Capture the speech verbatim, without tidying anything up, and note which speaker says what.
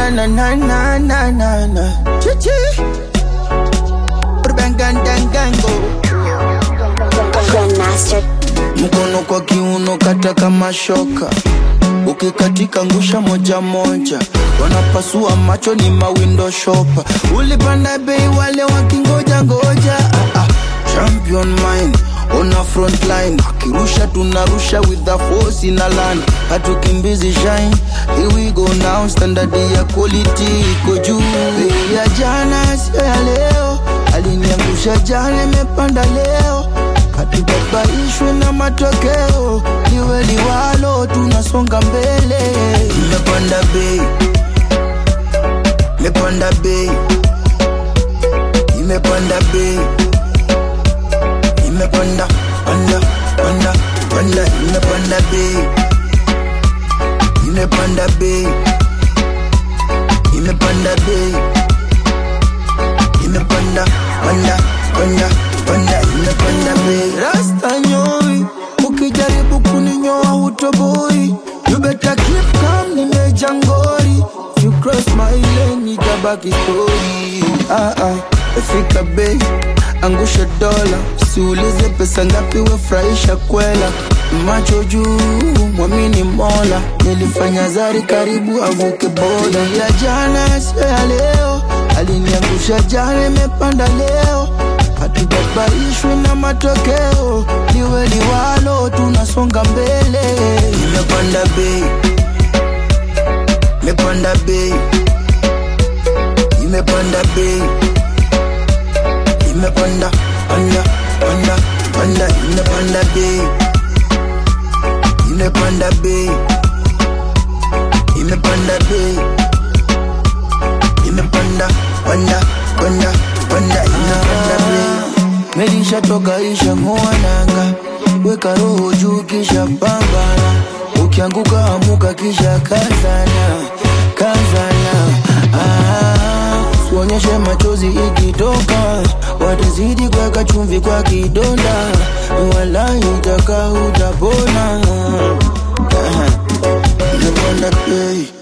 Speaker 1: na na na na na na na. Chichi. Urbangandangango.
Speaker 2: Grandmaster.
Speaker 1: Mkono kwa kiuno kata kama shoka. Ukikatika ngusha moja moja. Wanapasua macho ni mawindo shopper. Ulipanda bei wale wakingoja ngoja. Ah, ah. Champion mind on a front line. Akirusha tunarusha with the force in a line. Hatukimbizi shine. Here we go now. Standard ya quality iko juu. Bei ya jana sio ya leo. Aliniangusha jana imepanda leo. Hatubabaishwe na matokeo. Liwe liwalo tunasonga mbele. Imepanda bei. Imepanda bei. Imepanda bei. Imepanda, panda, panda, panda. Imepanda bei. Imepanda bei. Imepanda bei. Imepanda, panda, panda, panda. Imepanda bei. Rasta nyoi, ukijaribu kuninyoa hutoboi. You better keep calm, nimejangori. If you cross my lane, nitabaki story. Ah ah, fika bei, angusha dola. Siulize pesa ngapi wefurahisha kwela. Macho juu, mwamini mola. Nilifanya zari karibu avuke boda. Ya jana sio ya leo. Aliniangusha jana imepanda leo. Hatubabaishwe na matokeo. Liwe liwalo tunasonga mbele. Imepanda bei. Imepanda bei. Imepanda bei. Imepanda, panda, panda, panda. Imepanda bei. Imepanda bei. Imepanda bei. Imepanda, panda, panda, panda. Imepanda bei. Melisha toka isha mwananga. Weka roho juu kisha pambana. Ukianguka amuka kisha kazana. Kazana. Ah, suonyeshe machozi ikitoka. Watazidi kwa chumvi kwa kidonda. Wallahi utaka utapona. Imepanda bei.